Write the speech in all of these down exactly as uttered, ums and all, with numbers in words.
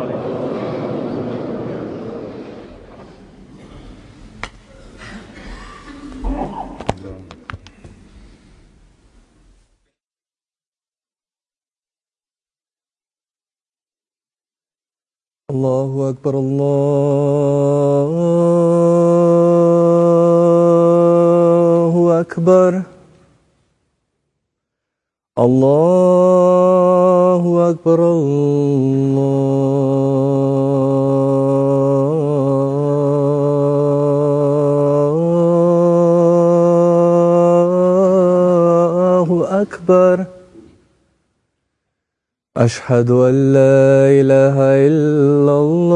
الله أكبر الله أكبر الله أكبر الله أكبر أشهد أن لا إله إلا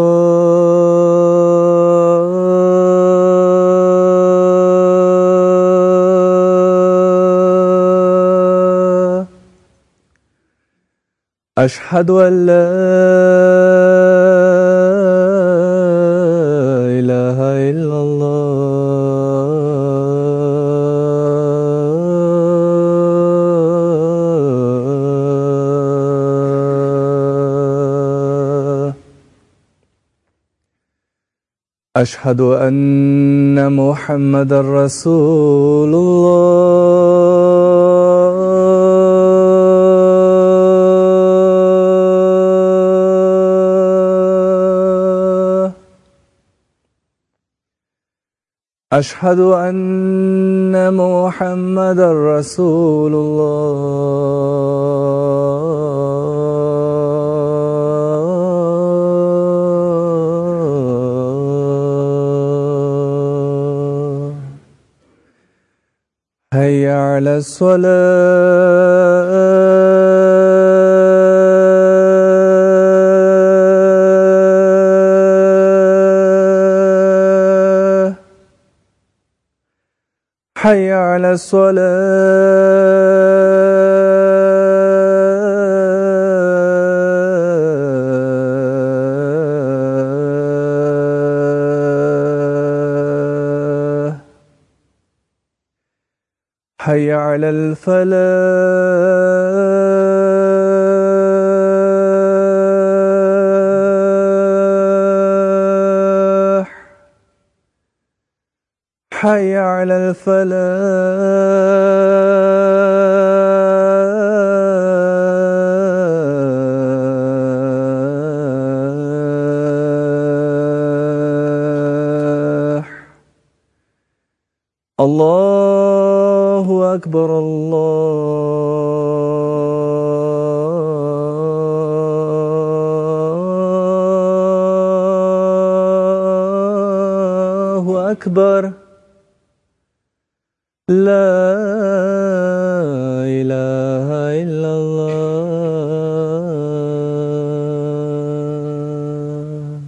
الله أشهد أن لا إله إلا الله أشهد أن محمدا رسول الله أشهد أن محمدا رسول الله هيا على الصلاة حي على الصلاة حي على الفلاح حي على الفلاح الله أكبر الله أكبر لا إله إلا الله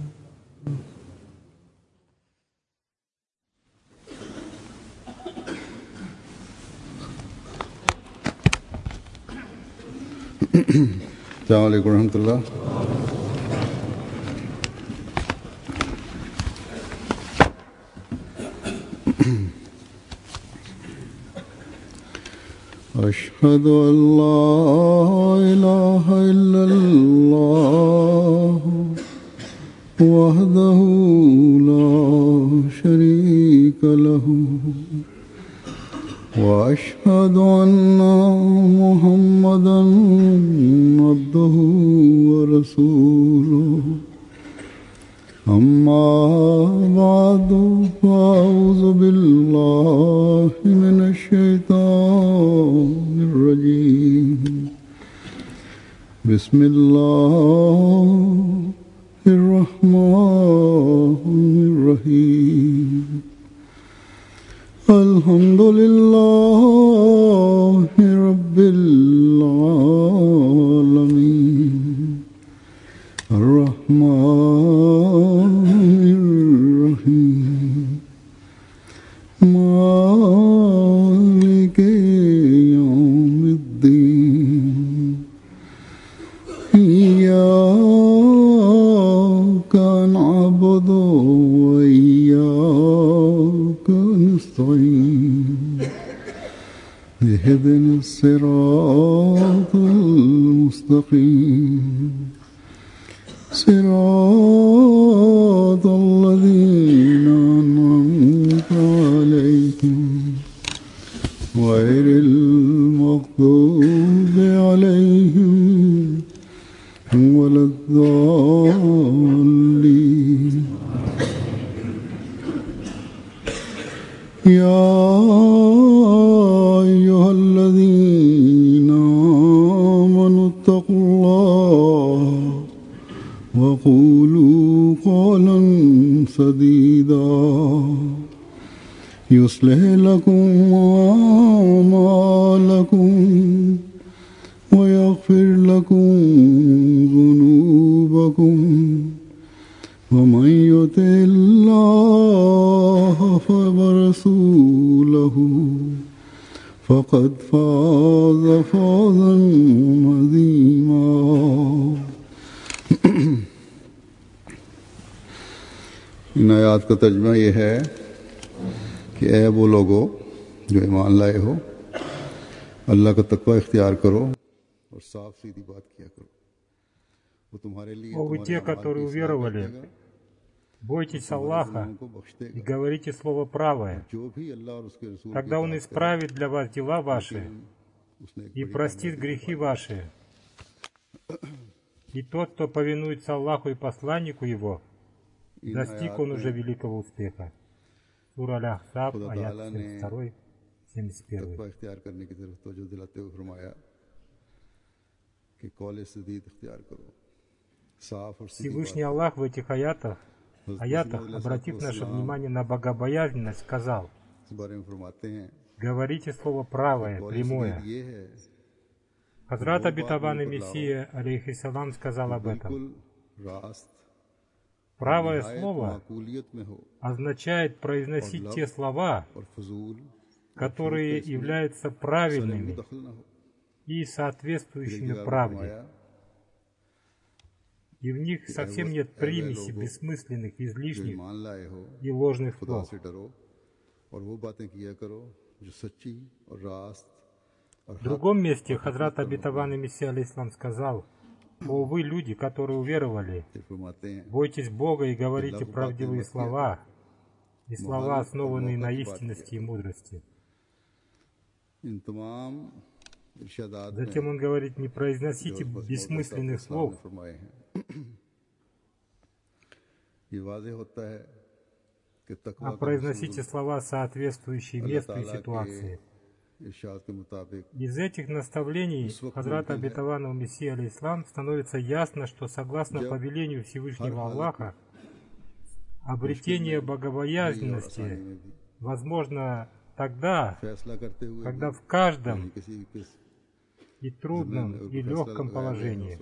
السلام عليكم ورحمة الله. أشهد أن لا إله إلا الله وحده لا شريك له وأشهد أن محمدا عبده ورسوله أما بعد فأعوذ بالله من الشيطان الرجيم بسم الله الرحمن الرحيم الحمد لله رب العالمين الرحمن الرحيم مالك يوم الدين إياك نعبد وإياك نستعين اهدنا الصراط المستقيم صراط الذين أنعمت عليهم غير المغضوب عليهم ولا الضالين. يا أيها الذين آمنوا اتقوا الله وقولوا قولا سديدا يصلح لكم أعمالكم ويغفر لكم ذنوبكم ومن يطع الله ورسوله فقد فاز فوزا عظيما. इन आयात का तर्जुमा ये है कि ऐ वो लोगो जो ईमान लाए हो, अल्लाह का तकवा इख्तियार करो और साफ सीधी बात किया करो. वो तुम्हारे लिए О, вы те, которые уверовали, бойтесь Аллаха и говорите слово правое. Тогда Он исправит для вас дела ваши и простит грехи ваши. И тот, кто повинуется Аллаху и посланнику Его, достиг он уже великого успеха. Сура Аль-Ахзаб, аят семьдесят два семьдесят один. Всевышний Аллах в этих аятах, аятах, обратив наше внимание на богобоязненность, сказал: говорите слово правое, прямое. Хазрат обетованный Мессия, алейхиссалам, сказал об этом. Правое слово означает произносить те слова, которые являются правильными и соответствующими правде. И в них совсем нет примеси бессмысленных, излишних и ложных слов. В другом месте Хазрат обетованный Мессия алейхиссалам сказал: «О вы, люди, которые уверовали, бойтесь Бога и говорите правдивые слова, и слова, основанные на истинности и мудрости». Затем он говорит: не произносите бессмысленных слов. А произносите слова, соответствующие месту и ситуации. Из этих наставлений Хазрата обетованного Мессии алейхиссалам становится ясно, что согласно повелению Всевышнего Аллаха, обретение богобоязненности возможно тогда, когда в каждом и трудном, и легком положении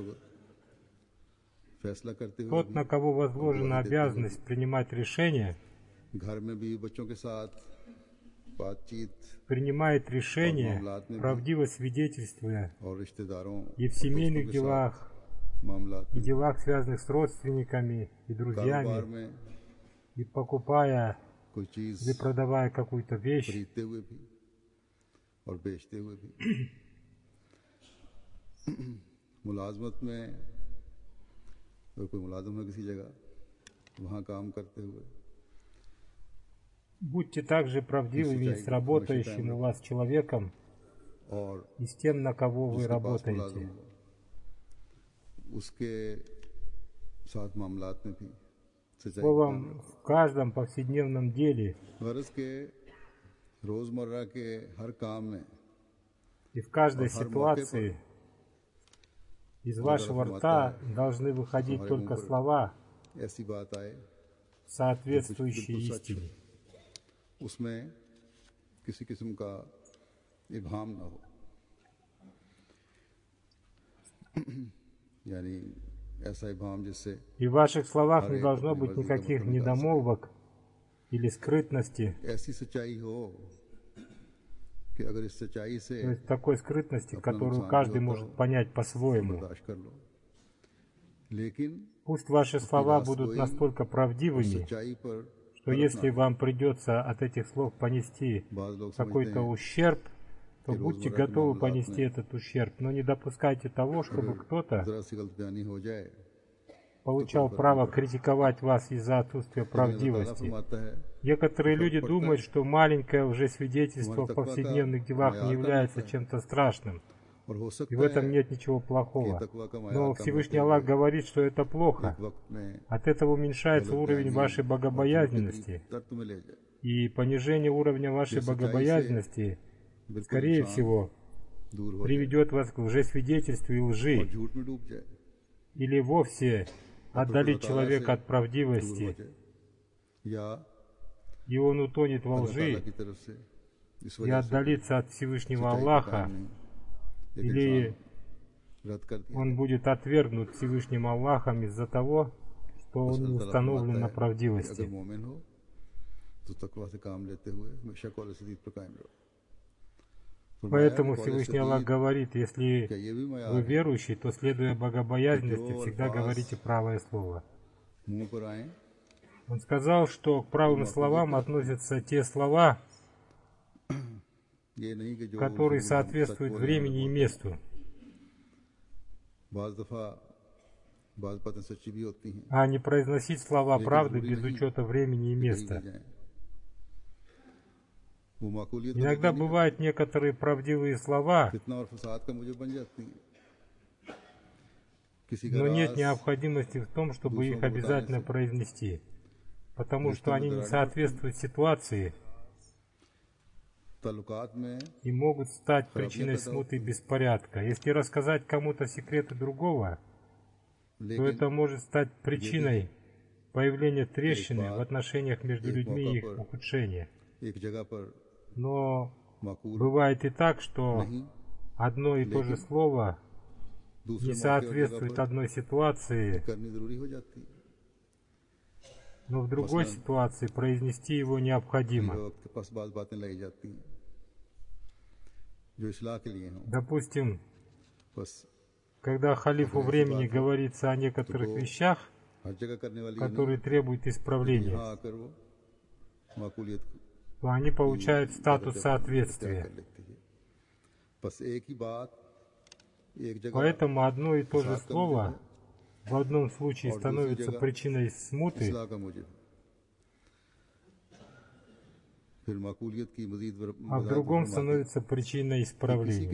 тот, на кого возложена обязанность принимать решения, принимает решения, правдиво свидетельствуя и в семейных делах, и делах, связанных с родственниками и друзьями, и покупая или продавая какую-то вещь, будьте также правдивыми с работающим у вас человеком и с тем, на кого вы работаете. Словом, в каждом повседневном деле и в каждой ситуации из вашего рта должны выходить только слова, соответствующие истине. И в ваших словах не должно быть никаких недомолвок или скрытности. То есть такой скрытности, которую каждый может понять по-своему. Пусть ваши слова будут настолько правдивыми, что если вам придется от этих слов понести какой-то ущерб, то будьте готовы понести этот ущерб, но не допускайте того, чтобы кто-то получал право критиковать вас из-за отсутствия правдивости. Некоторые люди думают, что маленькое лжесвидетельство в повседневных делах не является чем-то страшным, и в этом нет ничего плохого. Но Всевышний Аллах говорит, что это плохо. От этого уменьшается уровень вашей богобоязненности, и понижение уровня вашей богобоязненности, скорее всего, приведет вас к лжесвидетельству и лжи, или вовсе отдалит человека от правдивости, и он утонет во лжи, и отдалится от Всевышнего Аллаха, или он будет отвергнут Всевышним Аллахом из-за того, что он не установлен на правдивости. Поэтому Всевышний Аллах говорит, если вы верующий, то, следуя богобоязненности, всегда говорите правое слово. Он сказал, что к правым словам относятся те слова, которые соответствуют времени и месту. А не произносить слова правды без учета времени и места. Иногда бывают некоторые правдивые слова, но нет необходимости в том, чтобы их обязательно произнести, потому что они не соответствуют ситуации и могут стать причиной смуты и беспорядка. Если рассказать кому-то секреты другого, то это может стать причиной появления трещины в отношениях между людьми и их ухудшения. Но бывает и так, что одно и то же слово не соответствует одной ситуации, но в другой ситуации произнести его необходимо. Допустим, когда халифу времени говорится о некоторых вещах, которые требуют исправления, то они получают статус соответствия. Поэтому одно и то же слово в одном случае становится причиной смуты, а в другом становится причиной исправления.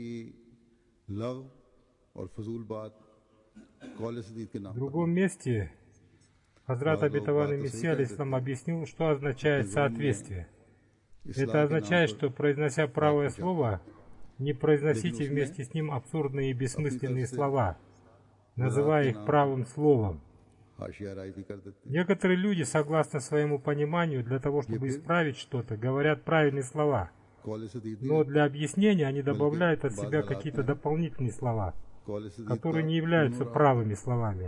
В другом месте Хазрат Обетованный Мессия алейхиссалам объяснил, что означает соответствие. Это означает, что, произнося правое слово, не произносите вместе с ним абсурдные и бессмысленные слова, называя их правым словом. Некоторые люди, согласно своему пониманию, для того, чтобы исправить что-то, говорят правильные слова, но для объяснения они добавляют от себя какие-то дополнительные слова, которые не являются правыми словами.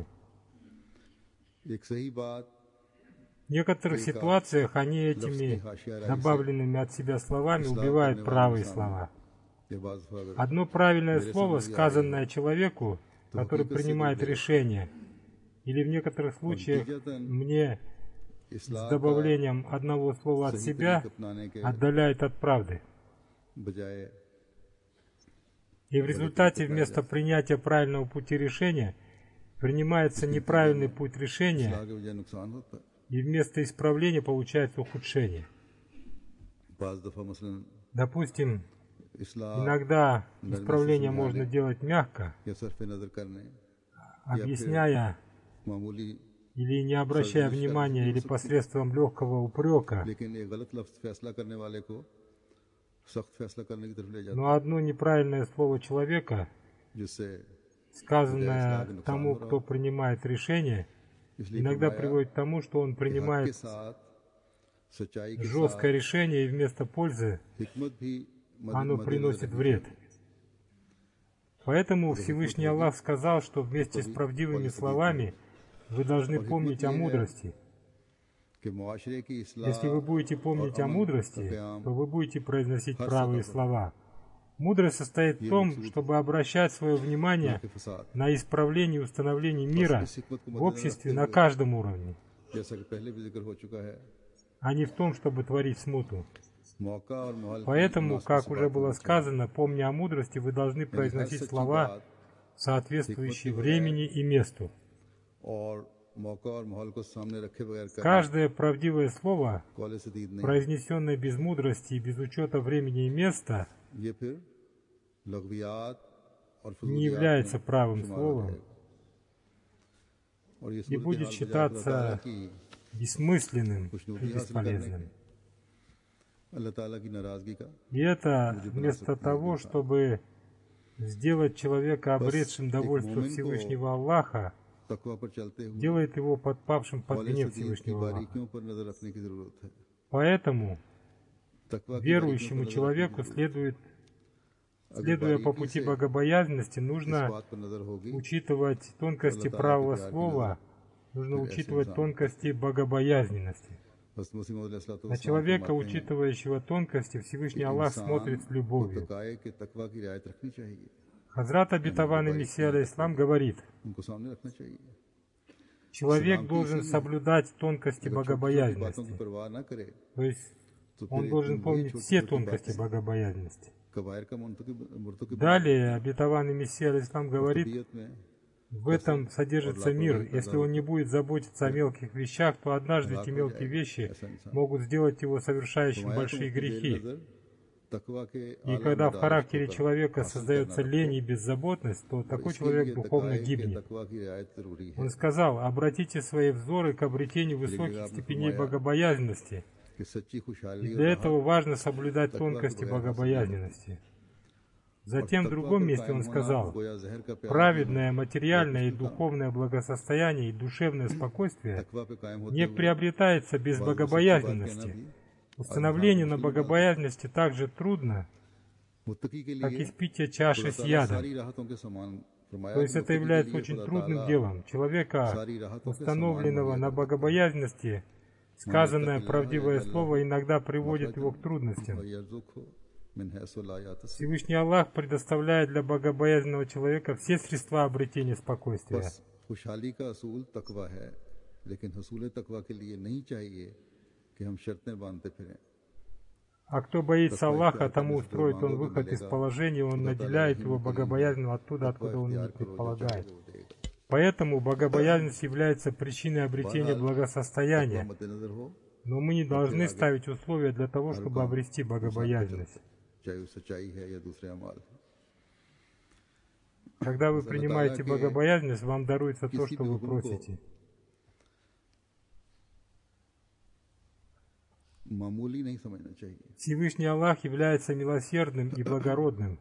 В некоторых ситуациях они этими добавленными от себя словами убивают правые слова. Одно правильное слово, сказанное человеку, который принимает решение, или в некоторых случаях мне с добавлением одного слова от себя отдаляет от правды. И в результате вместо принятия правильного пути решения принимается неправильный путь решения, и вместо исправления получается ухудшение. Допустим, иногда исправление можно делать мягко, объясняя или не обращая внимания, или посредством легкого упрека. Но одно неправильное слово человека, сказанное тому, кто принимает решение, иногда приводит к тому, что он принимает жесткое решение, и вместо пользы оно приносит вред. Поэтому Всевышний Аллах сказал, что вместе с правдивыми словами вы должны помнить о мудрости. Если вы будете помнить о мудрости, то вы будете произносить правые слова. Мудрость состоит в том, чтобы обращать свое внимание на исправление и установление мира в обществе на каждом уровне, а не в том, чтобы творить смуту. Поэтому, как уже было сказано, помня о мудрости, вы должны произносить слова, соответствующие времени и месту. Каждое правдивое слово, произнесенное без мудрости и без учета времени и места, не является правым словом и будет считаться бессмысленным и бесполезным. И это вместо того, чтобы сделать человека обретшим довольство Всевышнего Аллаха, делает его подпавшим под гнев Всевышнего Аллаха. Поэтому верующему человеку следует, следуя по пути богобоязненности, нужно учитывать тонкости правого слова, нужно учитывать тонкости богобоязненности. На человека, учитывающего тонкости, Всевышний Аллах смотрит с любовью. Хазрат обетованный Мессия алейхиссалам говорит: человек должен соблюдать тонкости богобоязненности, то есть он должен помнить все тонкости богобоязненности. Далее обетованный Мессия алейхиссалам говорит: в этом содержится мир. Если он не будет заботиться о мелких вещах, то однажды эти мелкие вещи могут сделать его совершающим большие грехи. И когда в характере человека создается лень и беззаботность, то такой человек духовно гибнет. Он сказал: обратите свои взоры к обретению высоких степеней богобоязненности. И для этого важно соблюдать тонкости богобоязненности. Затем в другом месте он сказал: праведное материальное и духовное благосостояние и душевное спокойствие не приобретается без богобоязненности. Установление на богобоязненности так же трудно, как испитие чаши с ядом. То есть это является очень трудным делом. Человека, установленного на богобоязненности, сказанное правдивое слово иногда приводит его к трудностям. Всевышний Аллах предоставляет для богобоязненного человека все средства обретения спокойствия. А кто боится Аллаха, тому устроит он выход из положения, он наделяет его богобоязненным оттуда, откуда он не предполагает. Поэтому богобоязненность является причиной обретения благосостояния. Но мы не должны ставить условия для того, чтобы обрести богобоязненность. Когда вы принимаете богобоязненность, вам даруется то, что вы просите. Всевышний Аллах является милосердным и благородным.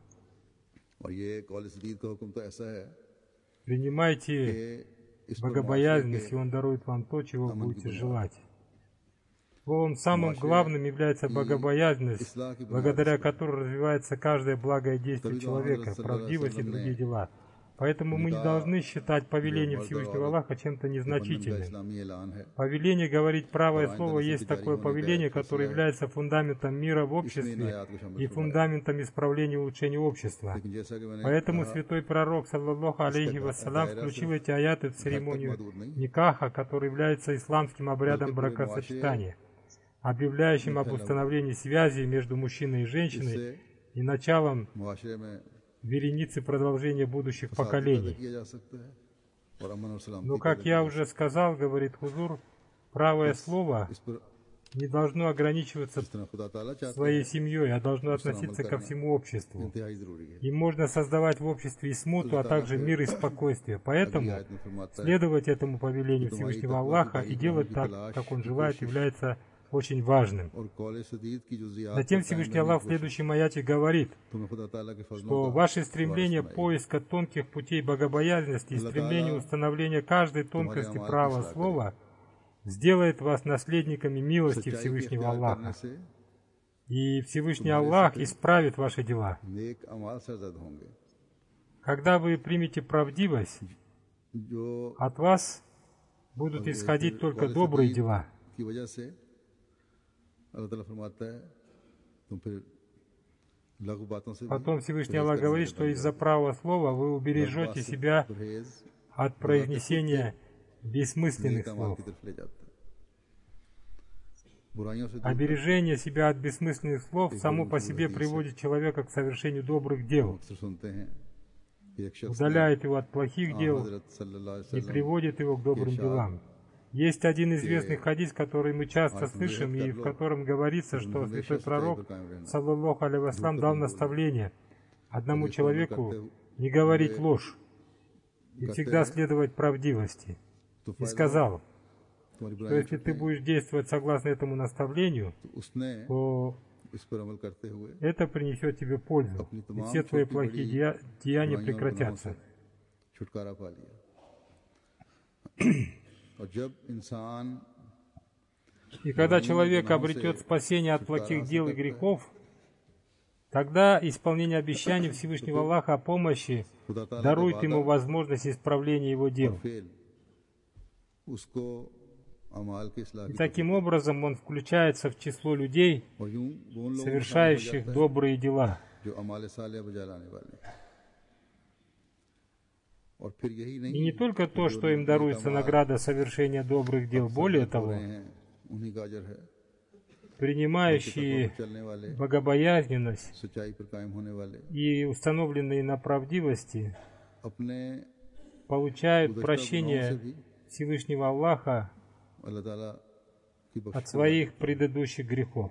Принимайте богобоязненность, и Он дарует вам то, чего вы будете желать. Словом, самым главным является богобоязненность, благодаря которой развивается каждое благое действие человека, правдивость и другие дела. Поэтому мы не должны считать повеление Всевышнего Аллаха чем-то незначительным. Повеление говорить правое слово есть такое повеление, которое является фундаментом мира в обществе и фундаментом исправления и улучшения общества. Поэтому святой пророк, саллаллаху алейхи вассалям, включил эти аяты в церемонию никаха, который является исламским обрядом бракосочетания, объявляющим об установлении связи между мужчиной и женщиной и началом вереницы продолжения будущих поколений. Но, как я уже сказал, говорит Хузур, правое слово не должно ограничиваться своей семьей, а должно относиться ко всему обществу. И можно создавать в обществе и смуту, а также мир и спокойствие. Поэтому следовать этому повелению Всевышнего Аллаха и делать так, как Он желает, является очень важным. Затем Всевышний Аллах в следующем аяте говорит, что ваши стремления поиска тонких путей богобоязненности и стремление установления каждой тонкости правого слова сделает вас наследниками милости Всевышнего Аллаха. И Всевышний Аллах исправит ваши дела. Когда вы примете правдивость, от вас будут исходить только добрые дела. Потом Всевышний Аллах говорит, что из-за правого слова вы убережете себя от произнесения бессмысленных слов. Обережение себя от бессмысленных слов само по себе приводит человека к совершению добрых дел. удаляет его от плохих дел и приводит его к добрым делам. Есть один известный хадис, который мы часто слышим, и в котором говорится, что святой пророк, саллаллаху алейхи ва саллям, дал наставление одному человеку не говорить ложь и всегда следовать правдивости. И сказал, что если ты будешь действовать согласно этому наставлению, то это принесет тебе пользу, и все твои плохие дея деяния прекратятся. И когда человек обретет спасение от плохих дел и грехов, тогда исполнение обещаний Всевышнего Аллаха о помощи дарует ему возможность исправления его дел. И таким образом он включается в число людей, совершающих добрые дела. И не только то, что им даруется награда совершения добрых дел, более того, принимающие богобоязненность и установленные на правдивости получают прощение Всевышнего Аллаха от своих предыдущих грехов.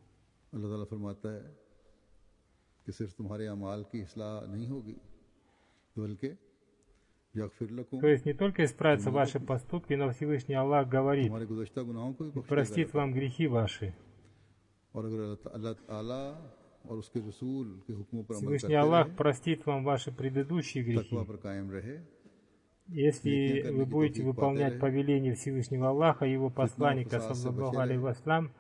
То есть не только исправятся ваши поступки, но Всевышний Аллах говорит: простит вам грехи ваши. Всевышний Аллах простит вам ваши предыдущие грехи, если вы будете выполнять повеление Всевышнего Аллаха и его посланника, саллаллаху алейхи ва саллям,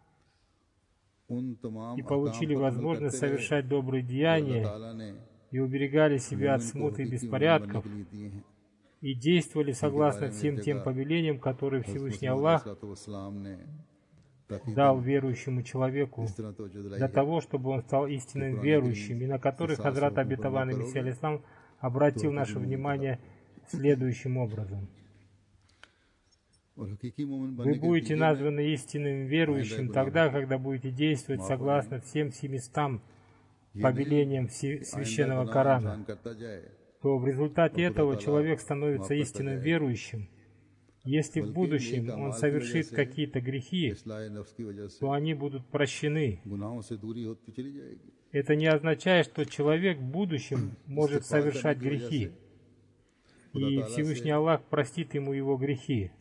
и получили возможность совершать добрые деяния, и уберегали себя от смут и беспорядков, и действовали согласно всем тем повелениям, которые Всевышний Аллах дал верующему человеку для того, чтобы он стал истинным верующим, и на которых Хазрат обетованный Мессия алейхиссалям обратил наше внимание следующим образом. Вы будете названы истинным верующим тогда, когда будете действовать согласно всем семистам повелениям священного Корана, то в результате этого человек становится истинным верующим. Если в будущем он совершит какие-то грехи, то они будут прощены. Это не означает, что человек в будущем может совершать грехи, и Всевышний Аллах простит ему его грехи.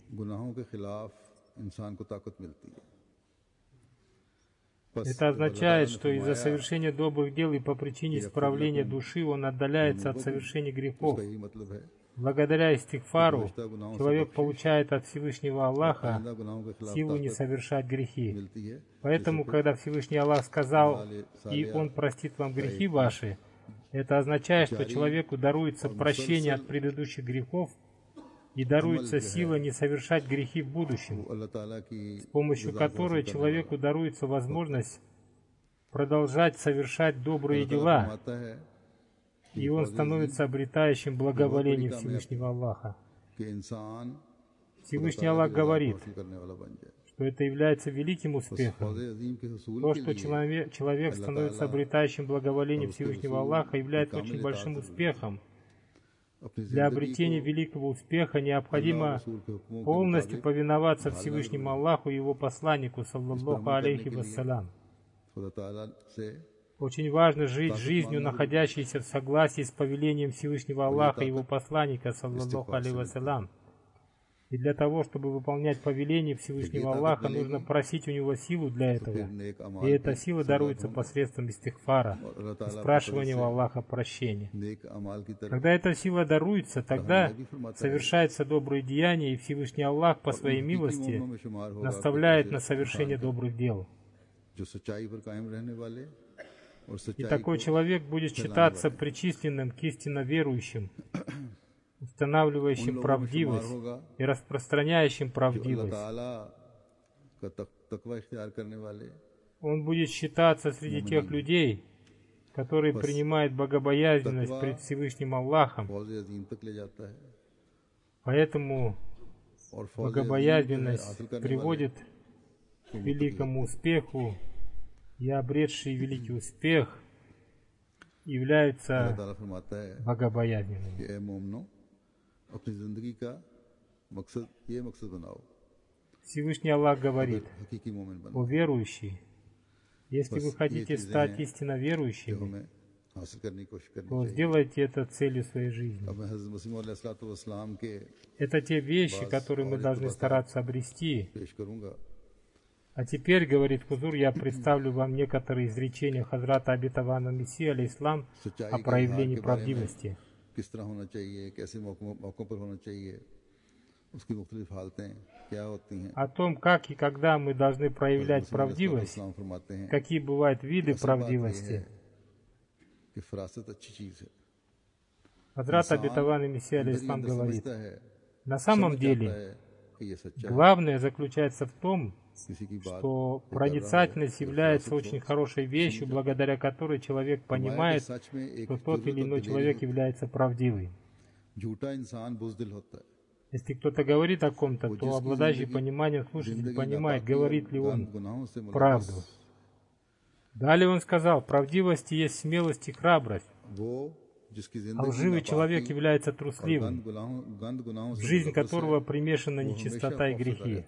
Это означает, что из-за совершения добрых дел и по причине исправления души он отдаляется от совершения грехов. Благодаря истигфару человек получает от Всевышнего Аллаха силу не совершать грехи. Поэтому, когда Всевышний Аллах сказал: «И Он простит вам грехи ваши», это означает, что человеку даруется прощение от предыдущих грехов и даруется сила не совершать грехи в будущем, с помощью которой человеку даруется возможность продолжать совершать добрые дела, и он становится обретающим благоволение Всевышнего Аллаха. Всевышний Аллах говорит, что это является великим успехом. То, что человек, человек становится обретающим благоволение Всевышнего Аллаха, является очень большим успехом. Для обретения великого успеха необходимо полностью повиноваться Всевышнему Аллаху и Его посланнику, саллаллаху алейхи вассалям. Очень важно жить жизнью, находящейся в согласии с повелением Всевышнего Аллаха и Его посланника, саллаллаху алейхи вассалям. И для того, чтобы выполнять повеление Всевышнего Аллаха, нужно просить у Него силу для этого. И эта сила даруется посредством истигфара, спрашивания у Аллаха прощения. Когда эта сила даруется, тогда совершается добрые деяния, и Всевышний Аллах по своей милости наставляет на совершение добрых дел. И такой человек будет считаться причисленным к истинно верующим, устанавливающим правдивость и распространяющим правдивость. Он будет считаться среди тех людей, которые принимают богобоязненность пред Всевышним Аллахом. Поэтому богобоязненность приводит к великому успеху, и обретший великий успех являются богобоязненными. Всевышний Аллах говорит: «О верующие, если вы хотите стать истинно верующими, то сделайте это целью своей жизни». Это те вещи, которые мы должны стараться обрести. А теперь, говорит Хузур, я представлю вам некоторые изречения Хазрата Обетованного Мессии, алейхиссалам, о проявлении правдивости. О том, как и когда мы должны проявлять правдивость, какие бывают виды правдивости. Хазрат Обетованный Мессия, алейхиссалам, говорит: на самом деле, главное заключается в том, что проницательность является очень хорошей вещью, благодаря которой человек понимает, что тот или иной человек является правдивым. Если кто-то говорит о ком-то, то обладающий пониманием слушатель понимает, говорит ли он правду. Далее он сказал: правдивость есть смелость и храбрость. А лживый человек является трусливым, в жизнь которого примешана нечистота и грехи.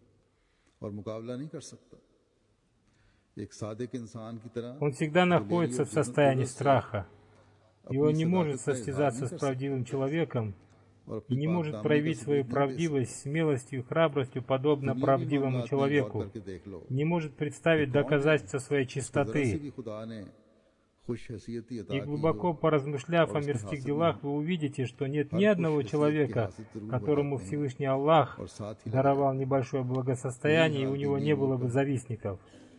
Он всегда находится в состоянии страха, и он не может состязаться с правдивым человеком, и не может проявить свою правдивость смелостью и храбростью, подобно правдивому человеку, не может представить доказательства своей чистоты. И глубоко поразмышляв о мирских делах, вы увидите, что нет ни одного человека, которому Всевышний Аллах даровал небольшое благосостояние, и у него не было бы завистников.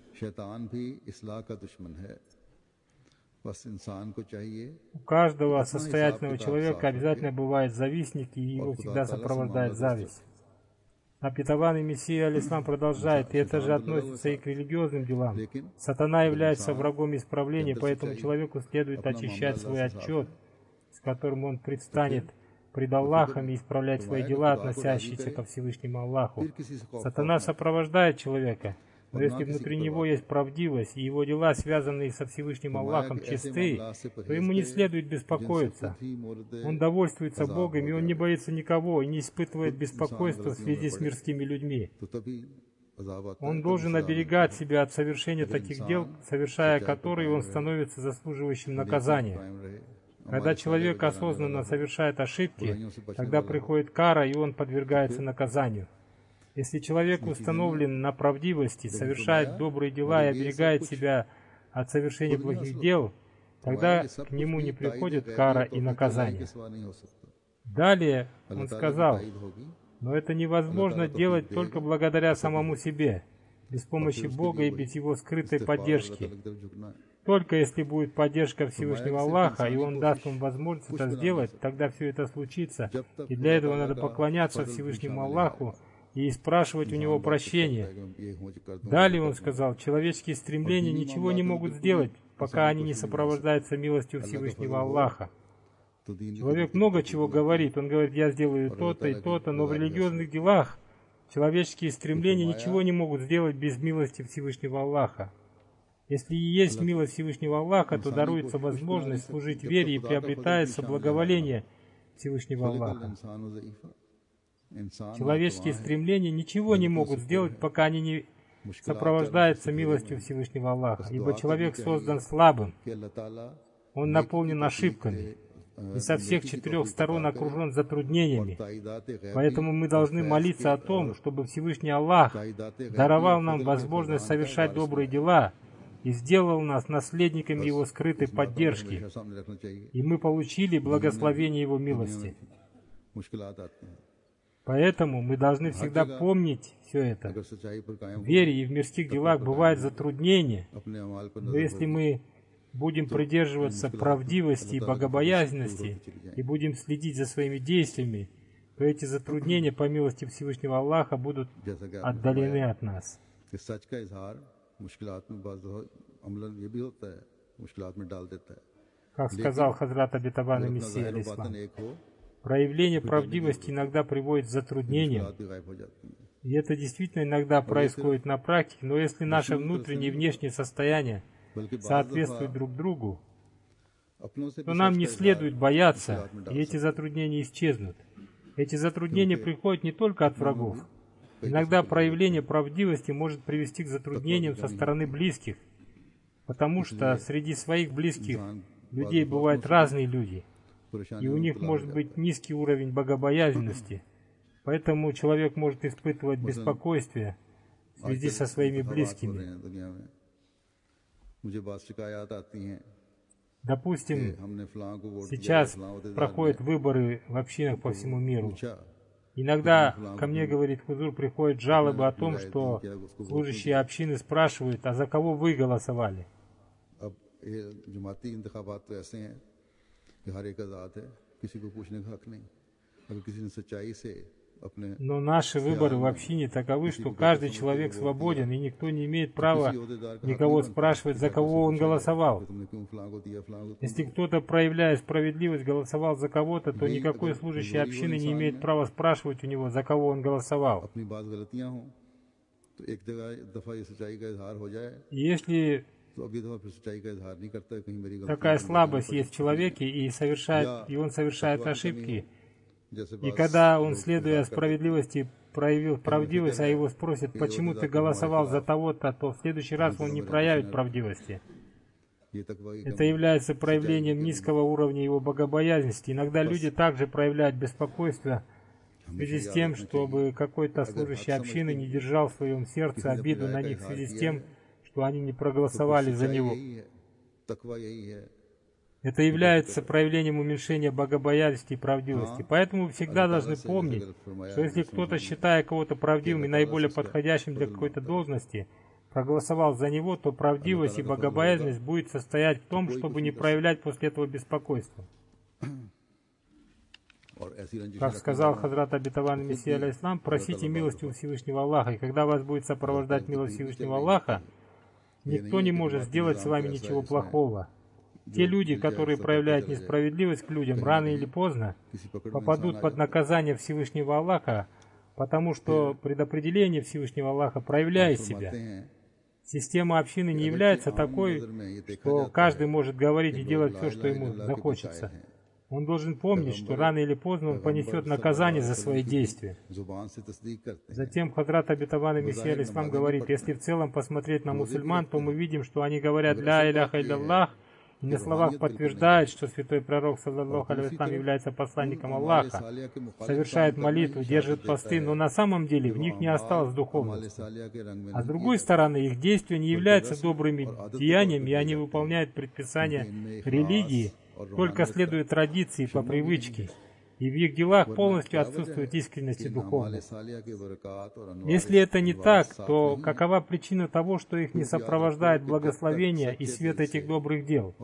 У каждого состоятельного человека обязательно бывают завистники, и его всегда сопровождает зависть. Обетованный Мессия, алейхиссалам, продолжает, и это же относится и к религиозным делам. Сатана является врагом исправления, поэтому человеку следует очищать свой отчет, с которым он предстанет пред Аллахом, и исправлять свои дела, относящиеся ко Всевышнему Аллаху. Сатана сопровождает человека, но если внутри него есть правдивость, и его дела, связанные со Всевышним Аллахом, чисты, то ему не следует беспокоиться. Он довольствуется Богом, и он не боится никого, и не испытывает беспокойства в связи с мирскими людьми. Он должен оберегать себя от совершения таких дел, совершая которые он становится заслуживающим наказания. Когда человек осознанно совершает ошибки, тогда приходит кара, и он подвергается наказанию. Если человек установлен на правдивости, совершает добрые дела и оберегает себя от совершения плохих дел, тогда к нему не приходит кара и наказание. Далее он сказал: но это невозможно делать только благодаря самому себе, без помощи Бога и без его скрытой поддержки. Только если будет поддержка Всевышнего Аллаха, и Он даст вам возможность это сделать, тогда все это случится. И для этого надо поклоняться Всевышнему Аллаху и спрашивать у Него прощения. Далее он сказал: человеческие стремления ничего не могут сделать, пока они не сопровождаются милостью Всевышнего Аллаха. Человек много чего говорит, он говорит: я сделаю то-то и то-то, но в религиозных делах человеческие стремления ничего не могут сделать без милости Всевышнего Аллаха. Если и есть милость Всевышнего Аллаха, то даруется возможность служить вере и приобретается благоволение Всевышнего Аллаха. Человеческие стремления ничего не могут сделать, пока они не сопровождаются милостью Всевышнего Аллаха, ибо человек создан слабым, он наполнен ошибками и со всех четырех сторон окружен затруднениями. Поэтому мы должны молиться о том, чтобы Всевышний Аллах даровал нам возможность совершать добрые дела и сделал нас наследниками Его скрытой поддержки, и мы получили благословение Его милости. Поэтому мы должны всегда помнить все это. В вере и в мирских делах бывают затруднения, но если мы будем придерживаться правдивости и богобоязненности и будем следить за своими действиями, то эти затруднения, по милости Всевышнего Аллаха, будут отдалены от нас. Как сказал Хазрат Обетованный Мессия, алейхиссалам, проявление правдивости иногда приводит к затруднениям. И это действительно иногда происходит на практике, но если наше внутреннее и внешнее состояние соответствуют друг другу, то нам не следует бояться, и эти затруднения исчезнут. Эти затруднения приходят не только от врагов. Иногда проявление правдивости может привести к затруднениям со стороны близких, потому что среди своих близких людей бывают разные люди, и у них может быть низкий уровень богобоязненности, поэтому человек может испытывать беспокойство в связи со своими близкими. Допустим, сейчас проходят выборы в общинах по всему миру. Иногда ко мне, говорит Хузур, приходят жалобы о том, что служащие общины спрашивают, а за кого вы голосовали? Но наши выборы в общине таковы, что каждый человек свободен, и никто не имеет права никого спрашивать, за кого он голосовал. Если кто-то, проявляя справедливость, голосовал за кого-то, то никакой служащий общины не имеет права спрашивать у него, за кого он голосовал. И если такая слабость есть в человеке, и, совершает, и он совершает ошибки, и когда он, следуя справедливости, проявил правдивость, а его спросят, почему ты голосовал за того-то, то в следующий раз он не проявит правдивости. Это является проявлением низкого уровня его богобоязненности. Иногда люди также проявляют беспокойство в связи с тем, чтобы какой-то служащий общины не держал в своем сердце обиду на них в связи с тем, что они не проголосовали за него. Это является проявлением уменьшения богобоязненности и правдивости. Поэтому вы всегда должны помнить, что если кто-то, считая кого-то правдивым и наиболее подходящим для какой-то должности, проголосовал за него, то правдивость и богобоязненность будет состоять в том, чтобы не проявлять после этого беспокойства. Как сказал Хазрат Обетованный Мессия алейхиссалям, просите милости у Всевышнего Аллаха, и когда вас будет сопровождать милость Всевышнего Аллаха, никто не может сделать с вами ничего плохого. Те люди, которые проявляют несправедливость к людям, рано или поздно попадут под наказание Всевышнего Аллаха, потому что предопределение Всевышнего Аллаха проявляет себя. Система общины не является такой, что каждый может говорить и делать все, что ему захочется. Он должен помнить, что рано или поздно он понесет наказание за свои действия. Затем Хазрат Обетованный Мессия алейхиссалям говорит, если в целом посмотреть на мусульман, то мы видим, что они говорят «Ля иляха илля и на словах подтверждает, что святой пророк, саллаллаху алейхи ва саллям, является посланником Аллаха, совершает молитву, держит посты, но на самом деле в них не осталось духовности. А с другой стороны, их действия не являются добрыми деяниями, и они выполняют предписания религии, только следуя традиции по привычке, и в их делах полностью отсутствует искренность и духовность. Если это не так, то какова причина того, что их не сопровождает благословение и свет этих добрых дел?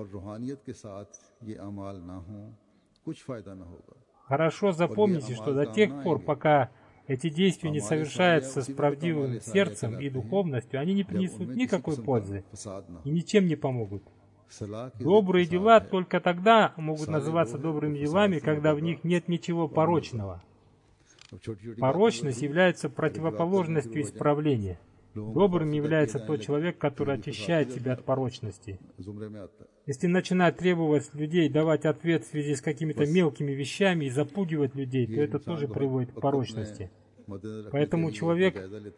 Хорошо запомните, что до тех пор, пока эти действия не совершаются с правдивым сердцем и духовностью, они не принесут никакой пользы и ничем не помогут. Добрые дела только тогда могут называться добрыми делами, когда в них нет ничего порочного. Порочность является противоположностью исправления. Добрым является тот человек, который очищает себя от порочности. Если начинать требовать людей давать ответ в связи с какими-то мелкими вещами и запугивать людей, то это тоже приводит к порочности. Поэтому человек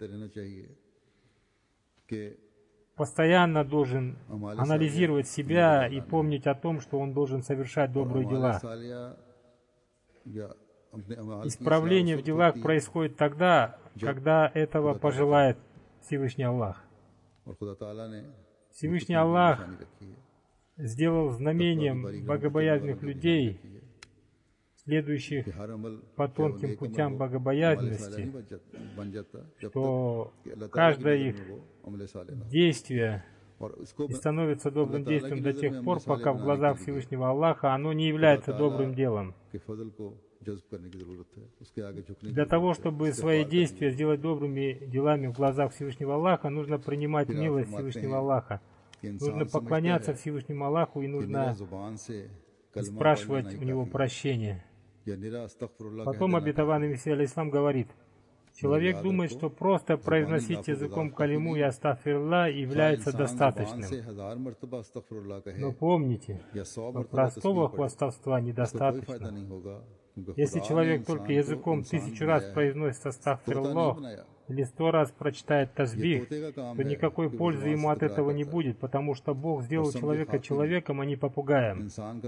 постоянно должен анализировать себя и помнить о том, что он должен совершать добрые дела. Исправление в делах происходит тогда, когда этого пожелает Всевышний Аллах. Всевышний Аллах сделал знамением богобоязненных людей, следующих по тонким путям богобоязненности, что каждое их действие и становится добрым действием до тех пор, пока в глазах Всевышнего Аллаха оно не является добрым делом. Для того, чтобы свои действия сделать добрыми делами в глазах Всевышнего Аллаха, нужно принимать милость Всевышнего Аллаха. Нужно поклоняться Всевышнему Аллаху и нужно спрашивать у Него прощения. Потом Обетованный Мессия алейхиссалям говорит, Человек думает, что просто произносить языком калиму и астагфируллах является достаточным. Но помните, что простого хвастовства недостаточно. Если человек только языком тысячу раз произносит астагфируллах или сто раз прочитает тасбих, то никакой пользы ему от этого не будет, потому что Бог сделал человека человеком, а не попугаем.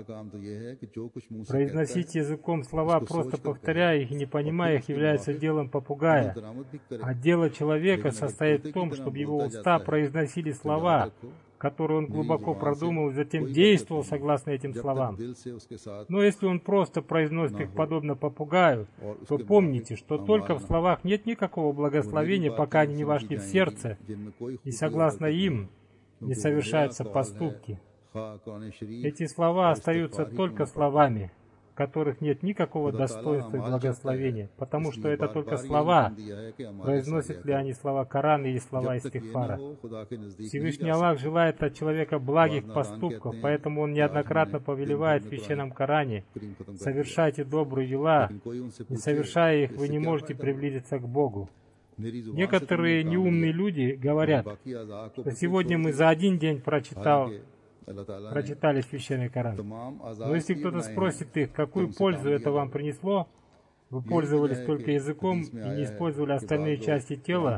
Произносить языком слова, просто повторяя их и не понимая их, является делом попугая. А дело человека состоит в том, чтобы его уста произносили слова, которые он глубоко продумал и затем действовал согласно этим словам. Но если он просто произносит их подобно попугаю, то помните, что только в словах нет никакого благословения, пока они не вошли в сердце, и согласно им не совершаются поступки. Эти слова остаются только словами, в которых нет никакого достоинства и благословения, потому что это только слова, произносят ли они слова Корана или слова истигфара. Всевышний Аллах желает от человека благих поступков, поэтому Он неоднократно повелевает в Священном Коране: совершайте добрые дела, не совершая их, вы не можете приблизиться к Богу. Некоторые неумные люди говорят, что сегодня мы за один день прочитал прочитали Священный Коран. Но если кто-то спросит их, какую пользу это вам принесло, вы пользовались только языком и не использовали остальные части тела,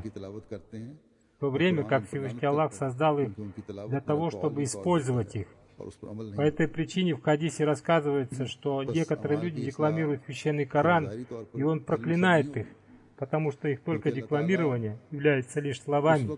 в то время как Всевышний Аллах создал их для того, чтобы использовать их. По этой причине в хадисе рассказывается, что некоторые люди декламируют Священный Коран, и он проклинает их, потому что их только декламирование является лишь словами,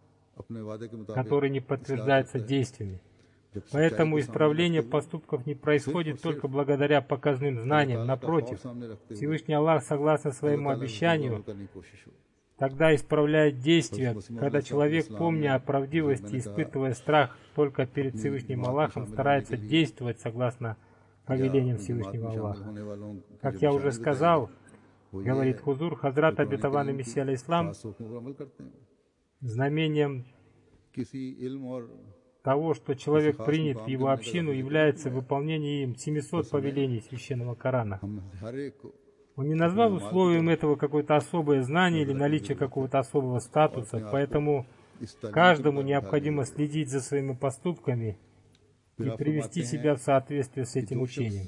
которые не подтверждаются действиями. Поэтому исправление поступков не происходит только благодаря показным знаниям. Напротив, Всевышний Аллах, согласно своему обещанию, тогда исправляет действия, когда человек, помня о правдивости, испытывая страх только перед Всевышним Аллахом, старается действовать согласно повелениям Всевышнего Аллаха. Как я уже сказал, говорит Хузур, Хазрат обетованный Мессия алейхиссалам, знамением того, что человек принят в его общину, является выполнение им семисот повелений Священного Корана. Он не назвал условием этого какое-то особое знание или наличие какого-то особого статуса, поэтому каждому необходимо следить за своими поступками и привести себя в соответствие с этим учением.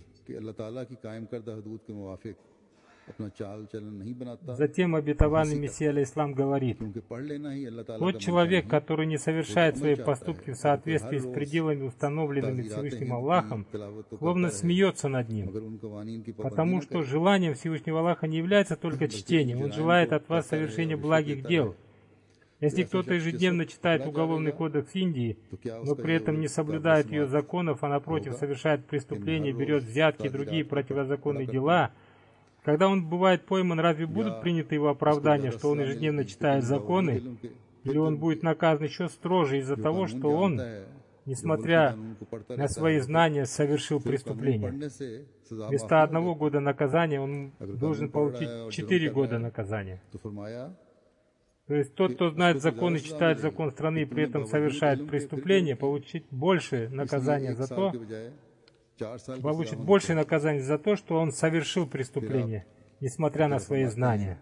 Затем обетованный Мессия алейхиссалам говорит: тот человек, который не совершает свои поступки в соответствии с пределами, установленными Всевышним Аллахом, словно смеется над ним, потому что желанием Всевышнего Аллаха не является только чтение, Он желает от вас совершения благих дел. Если кто-то ежедневно читает Уголовный кодекс Индии, но при этом не соблюдает ее законов, а напротив совершает преступления, берет взятки и другие противозаконные дела, когда он бывает пойман, разве будут приняты его оправдания, что он ежедневно читает законы, или он будет наказан еще строже из-за того, что он, несмотря на свои знания, совершил преступление? Вместо одного года наказания он должен получить четыре года наказания. То есть тот, кто знает закон и читает закон страны и при этом совершает преступление, получит больше наказания за то, получит больше наказания за то, что он совершил преступление, несмотря на свои знания.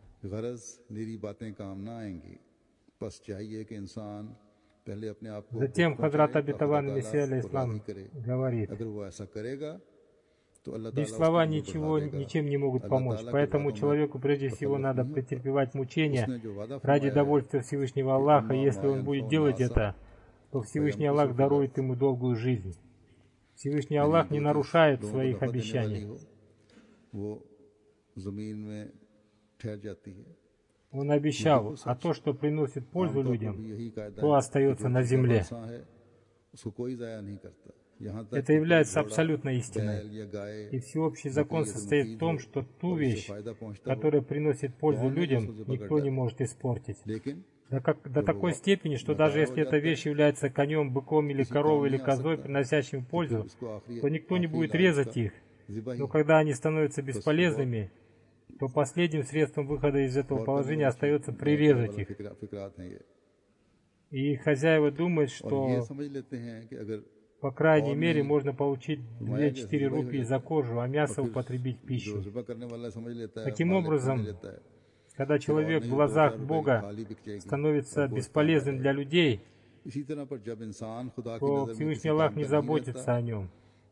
Затем Хазрат обетованный Мессия алейхиссалам говорит: лишь слова ничего, ничем не могут помочь, поэтому человеку прежде всего надо претерпевать мучения ради довольствия Всевышнего Аллаха. Если он будет делать это, то Всевышний Аллах дарует ему долгую жизнь. Всевышний Аллах не нарушает своих обещаний. Он обещал, а то, что приносит пользу людям, то остается на земле. Это является абсолютной истиной. И всеобщий закон состоит в том, что ту вещь, которая приносит пользу людям, никто не может испортить. До, как, до такой степени, что даже если эта вещь является конем, быком или коровой или козой, приносящим пользу, то никто не будет резать их. Но когда они становятся бесполезными, то последним средством выхода из этого положения остается прирезать их. И хозяева думают, что по крайней мере можно получить две-четыре рупии за кожу, а мясо употребить в пищу. Таким образом, Когда человек в глазах Бога становится бесполезным для людей, то Всевышний Аллах не заботится о нем.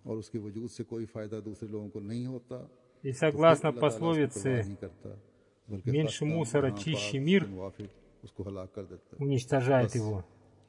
И согласно пословице «меньше мусора, чище мир» уничтожает его.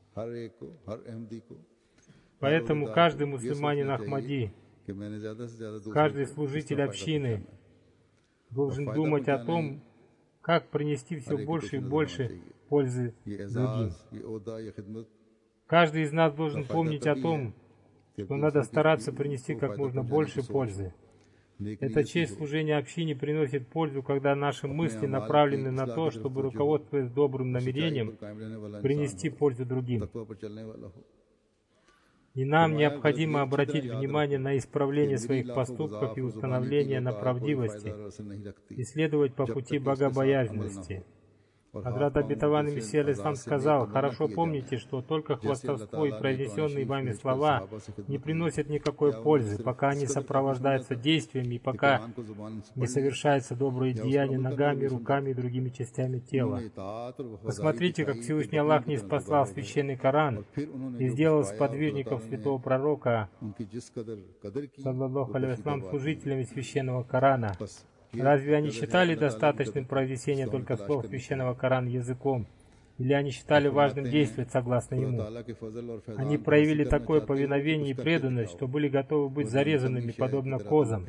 Поэтому каждый мусульманин Ахмади, каждый служитель общины должен думать о том, как принести все больше и больше пользы другим. Каждый из нас должен помнить о том, что надо стараться принести как можно больше пользы. Эта честь служения общине приносит пользу, когда наши мысли направлены на то, чтобы, руководствуясь добрым намерением, принести пользу другим. И нам необходимо обратить внимание на исправление своих поступков и установление на правдивости, и следовать по пути богобоязненности. Хазрат Обетованный Мессия алейхиссалам сказал: «Хорошо помните, что только хвастовство и произнесенные вами слова не приносят никакой пользы, пока они сопровождаются действиями и пока не совершается доброе деяние ногами, руками и другими частями тела». Посмотрите, как Всевышний Аллах не спаслал священный Коран и сделал сподвижников святого пророка, саллаллаху алейхи ва саллям, служителями священного Корана. Разве они считали достаточным произнесение только слов священного Корана языком? Или они считали важным действовать согласно ему? Они проявили такое повиновение и преданность, что были готовы быть зарезанными, подобно козам.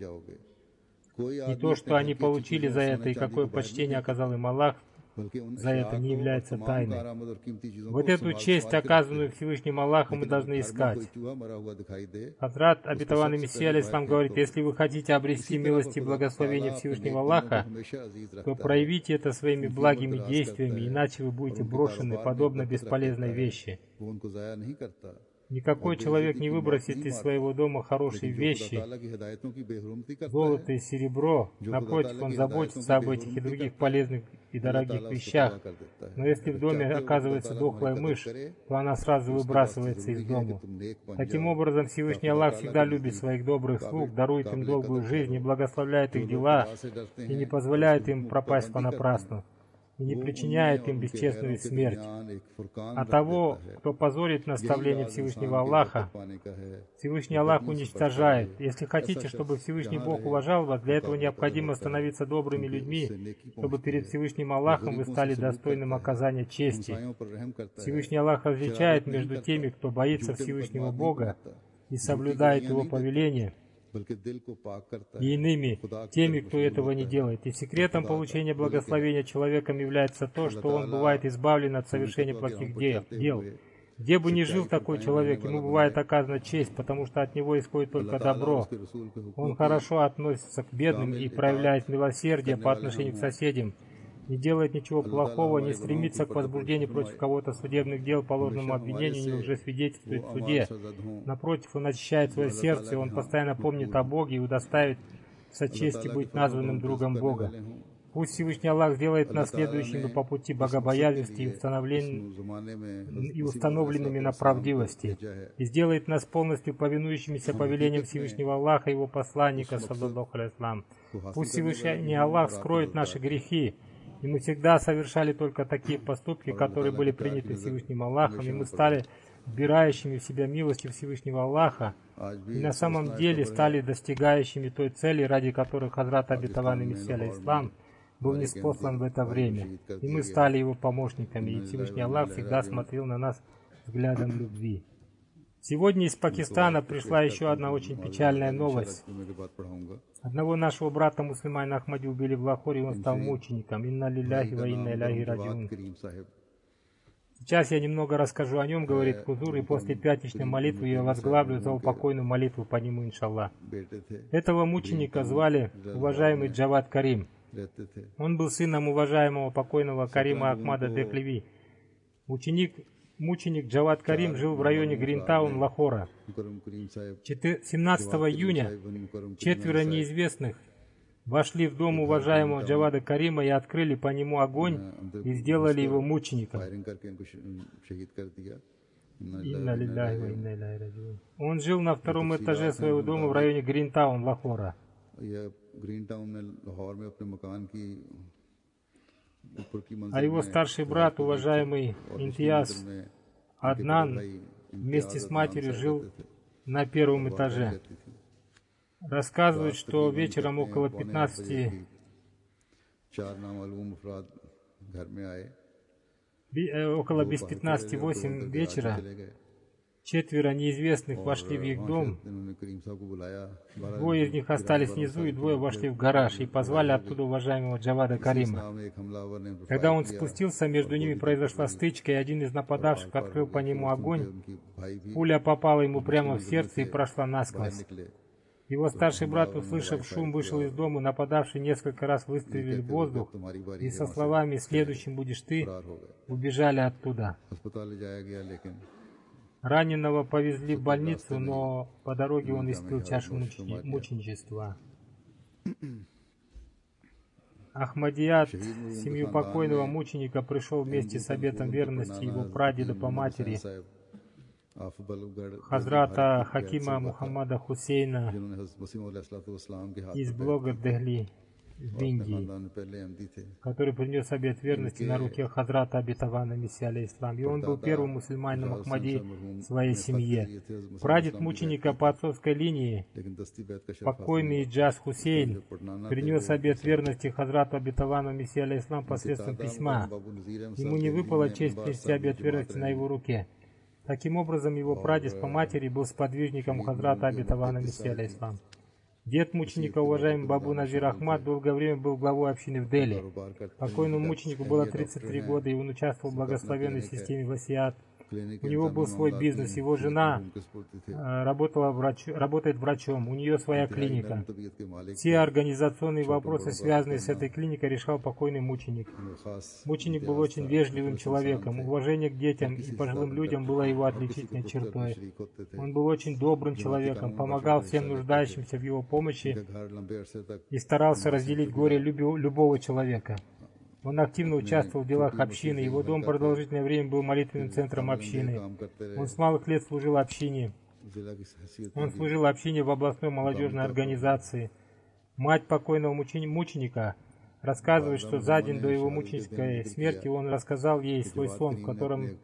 И то, что они получили за это, и какое почтение оказал им Аллах за это, не является тайной. Вот эту честь, оказанную Всевышним Аллахом, мы должны искать. Хазрат Обетованный Мессия алейхиссалам говорит: если вы хотите обрести милость и благословение Всевышнего Аллаха, то проявите это своими благими действиями, иначе вы будете брошены, подобно бесполезной вещи. Никакой человек не выбросит из своего дома хорошие вещи, золото и серебро. Напротив, он заботится об этих и других полезных и дорогих вещах. Но если в доме оказывается дохлая мышь, то она сразу выбрасывается из дома. Таким образом, Всевышний Аллах всегда любит своих добрых слуг, дарует им долгую жизнь и благословляет их дела, и не позволяет им пропасть понапрасну, и не причиняет им бесчестную смерть. А того, кто позорит наставление Всевышнего Аллаха, Всевышний Аллах уничтожает. Если хотите, чтобы Всевышний Бог уважал вас, для этого необходимо становиться добрыми людьми, чтобы перед Всевышним Аллахом вы стали достойным оказания чести. Всевышний Аллах различает между теми, кто боится Всевышнего Бога и соблюдает Его повеление, и иными, теми, кто этого не делает. И секретом получения благословения человеком является то, что он бывает избавлен от совершения плохих дел. Где бы ни жил такой человек, ему бывает оказана честь, потому что от него исходит только добро. Он хорошо относится к бедным и проявляет милосердие по отношению к соседям, не делает ничего плохого, не стремится к возбуждению против кого-то судебных дел по ложному обвинению, не лжесвидетельствует в суде. Напротив, он очищает свое сердце, он постоянно помнит о Боге и удоставит чести быть названным другом Бога. Пусть Всевышний Аллах сделает нас следующими по пути богобоязненности и, и установленными на правдивости, и сделает нас полностью повинующимися повелениям Всевышнего Аллаха и Его посланника, саллаллаху алейхи ва саллям. Пусть Всевышний Аллах скроет наши грехи, и мы всегда совершали только такие поступки, которые были приняты Всевышним Аллахом, и мы стали вбирающими в себя милости Всевышнего Аллаха, и на самом деле стали достигающими той цели, ради которой Хазрат Обетованный Мессия алейхиссалам был ниспослан в это время, и мы стали его помощниками, и Всевышний Аллах всегда смотрел на нас взглядом любви. Сегодня из Пакистана пришла еще одна очень печальная новость. Одного нашего брата-мусульманина Ахмади убили в Лахоре, и он стал мучеником. Инна лилляхи ва инна иляйхи раджиун. Сейчас я немного расскажу о нем, говорит Хузур, и после пятничной молитвы я возглавлю за упокойную молитву по нему, иншаллах. Этого мученика звали уважаемый Джавад Карим. Он был сыном уважаемого покойного Карима Ахмада Дехлеви. Ученик Мученик Джавад Карим жил в районе Гринтаун, Лахора. семнадцатого июня четверо неизвестных вошли в дом уважаемого Джавада Карима и открыли по нему огонь и сделали его мучеником. Он жил на втором этаже своего дома в районе Гринтаун, Лахора. А его старший брат, уважаемый Имтияз Аднан, вместе с матерью жил на первом этаже. Рассказывают, что вечером около пятнадцати, около без пятнадцати восемь вечера, четверо неизвестных вошли в их дом. Двое из них остались внизу, и двое вошли в гараж и позвали оттуда уважаемого Джавада Карима. Когда он спустился, между ними произошла стычка, и один из нападавших открыл по нему огонь. Пуля попала ему прямо в сердце и прошла насквозь. Его старший брат, услышав шум, вышел из дома. Нападавшие несколько раз выстрелили в воздух и со словами «следующим будешь ты» убежали оттуда. Раненого повезли в больницу, но по дороге он испил чашу мученичества. Ахмадият, в семью покойного мученика, пришел вместе с обетом верности его прадеда по матери, Хазрата Хакима Мухаммада Хусейна из блога Дехли в Индии, который принес обет верности на руке Хазрата обетованного Мессии алейхиссалам. И он был первым мусульманином Ахмади в своей семье. Прадед мученика по отцовской линии, покойный Иджаз Хусейн, принес обет верности Хазрату обетованного Мессии алейхиссалам посредством письма. Ему не выпала честь принести обет верности на его руке. Таким образом, его прадед по матери был сподвижником Хазрата обетованного Мессии алейхиссалам. Дед мученика, уважаемый Бабу Назир Ахмад, долгое время был главой общины в Дели. Покойному мученику было тридцать три года, и он участвовал в благословенной системе Васиат. У него был свой бизнес, его жена работала врач, работает врачом, у нее своя клиника. Все организационные вопросы, связанные с этой клиникой, решал покойный мученик. Мученик был очень вежливым человеком. Уважение к детям и пожилым людям было его отличительной чертой. Он был очень добрым человеком, помогал всем нуждающимся в его помощи и старался разделить горе любого человека. Он активно участвовал в делах общины, его дом продолжительное время был молитвенным центром общины. Он с малых лет служил общине. Он служил общине в областной молодежной организации. Мать покойного мученика рассказывает, что за день до его мученической смерти он рассказал ей свой сон, в котором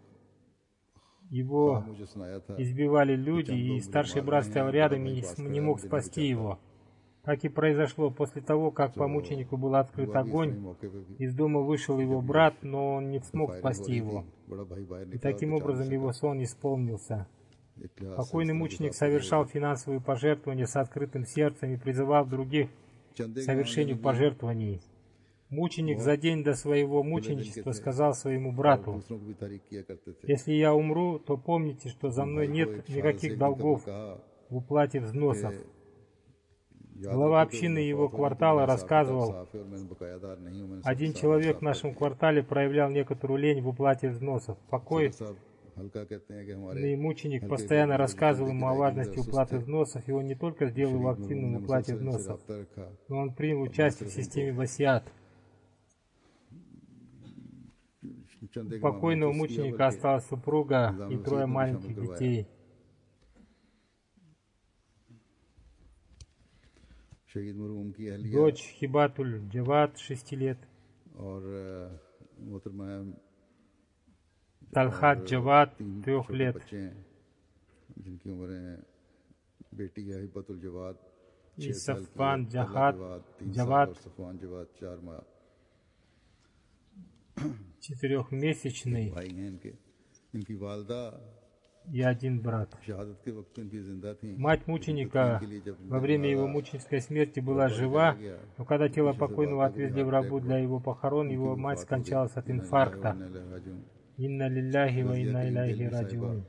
его избивали люди, и старший брат стоял рядом и не мог спасти его. Так и произошло. После того, как по мученику был открыт огонь, из дома вышел его брат, но он не смог спасти его. И таким образом его сон исполнился. Покойный мученик совершал финансовые пожертвования с открытым сердцем и призывал других к совершению пожертвований. Мученик за день до своего мученичества сказал своему брату: «Если я умру, то помните, что за мной нет никаких долгов в уплате взносов». Глава общины его квартала рассказывал: один человек в нашем квартале проявлял некоторую лень в уплате взносов. Покойный мученик постоянно рассказывал ему о важности уплаты взносов, и он не только сделал его активным в уплате взносов, но он принял участие в системе Васиат. У покойного мученика осталась супруга и трое маленьких детей. Дочь Хибатуль Джавад, шести лет, Талхат Джавад, трех лет, и Сафван Джахад Джавад, четырехмесячный, и один брат. Мать мученика во время его мученической смерти была жива, но когда тело покойного отвезли в Рабу для его похорон, его мать скончалась от инфаркта. Инна лилляхи ва инна иляйхи раджиун.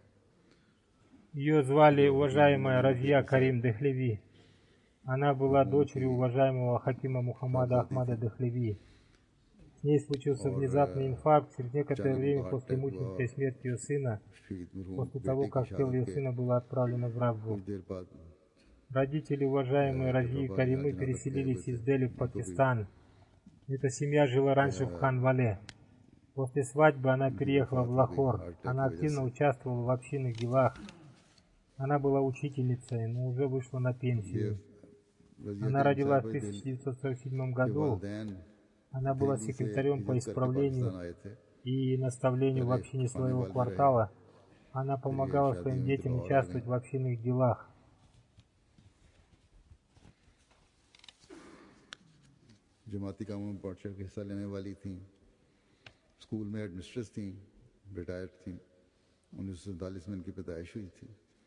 Ее звали уважаемая Разия Карим Дехлеви. Она была дочерью уважаемого Хакима Мухаммада Ахмада Дехлеви. С ней случился внезапный инфаркт через некоторое время после мученической смерти ее сына, после того, как тело ее сына было отправлено в Раббу. Родители уважаемые Разии Каримы переселились из Дели в Пакистан. Эта семья жила раньше в Ханвале. После свадьбы она переехала в Лахор. Она активно участвовала в общинных делах. Она была учительницей, но уже вышла на пенсию. Она родилась в тысяча девятьсот сорок седьмом году. Она была секретарем по исправлению и наставлению в общине своего квартала. Она помогала своим детям участвовать в общинных делах. जमाती कामों में बढ़ चढ़ के हिस्सा लेने वाली थी, स्कूल में एडमिनिस्ट्रेटर थी, रिटायर्ड थी। उन्नीस सौ सैंतालीस में इनकी पैदाइश हुई थी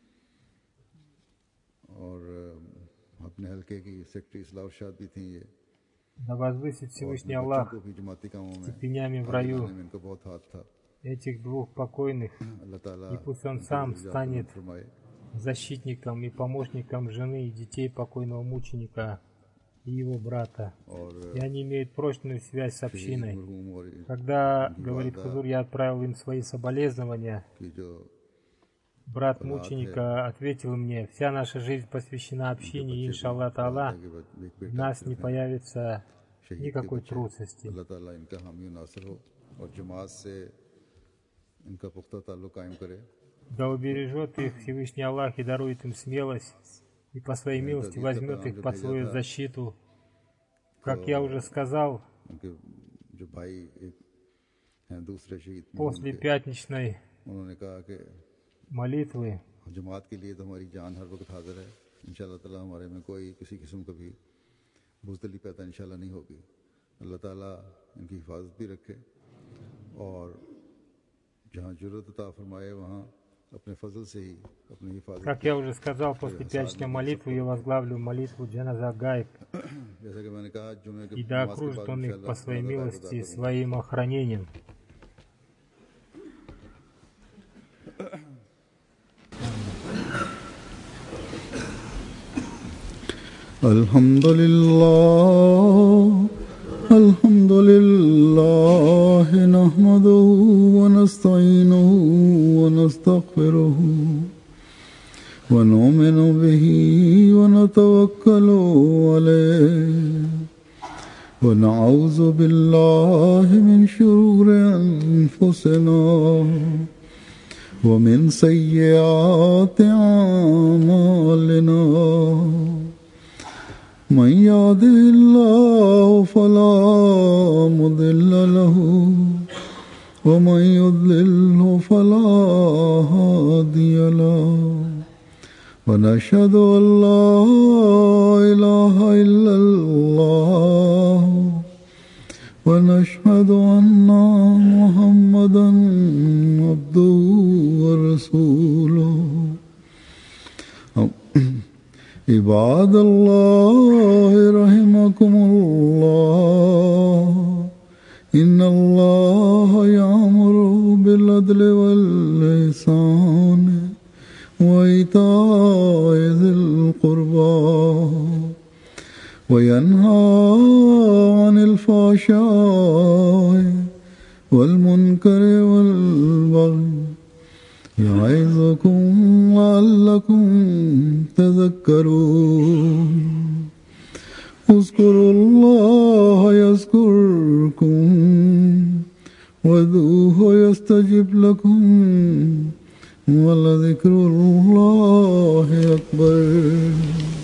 और अपने हल्के की सेक्रेटरी इस्लाह शाद भी थी ये। Да возвысит Всевышний Аллах степенями в раю этих двух покойных, и пусть Он сам станет защитником и помощником жены и детей покойного мученика и его брата. И они имеют прочную связь с общиной. Когда, говорит Хузур, я отправил им свои соболезнования, брат мученика ответил мне: вся наша жизнь посвящена общине, и иншаллах та'ала в нас не появится никакой трусости. Да убережет их Всевышний Аллах и дарует им смелость, и по своей милости возьмет их под свою защиту. Как я уже сказал, после пятничной молитвы जमात के लिए तो हमारी जान हर वक्त हाजिर है। इंशाअल्लाह ताला हमारे में कोई किसी किस्म का भी बुज़दिली पैदा इंशाअल्लाह नहीं होगी। अल्लाह ताला इनकी हिफाजत भी रखे और जहाँ ज़रूरत अता फरमाए वहाँ अपने फजल से ही अपनी हिफाजत। Как я уже сказал, после пятничной молитвы я возглавлю молитву Джаназа Гайб, и да окружит Он их по своей милости своим охранением. Alhamdulillah, alhamdulillah, nahmaduhu wa nasta'inuhu wa nastaghfiruhu wa nu'minu bihi wa natawakkalu alayhi wa na'udhu billahi min shururi anfusina wa min sayyiati a'malina. من يهده الله فلا مضل له ومن يضلله فلا هادي له ونشهد أن لا إله إلا الله ونشهد أن محمدا عبده ورسوله. عباد الله رحمكم الله إن الله يأمر بالعدل والإحسان وإيتاء ذي القربى وينهى عن الفحشاء والمنكر والبغي يعظكم لعلكم تذكرون. اذكروا الله يذكركم وادعوه يستجب لكم ولذكر الله أكبر.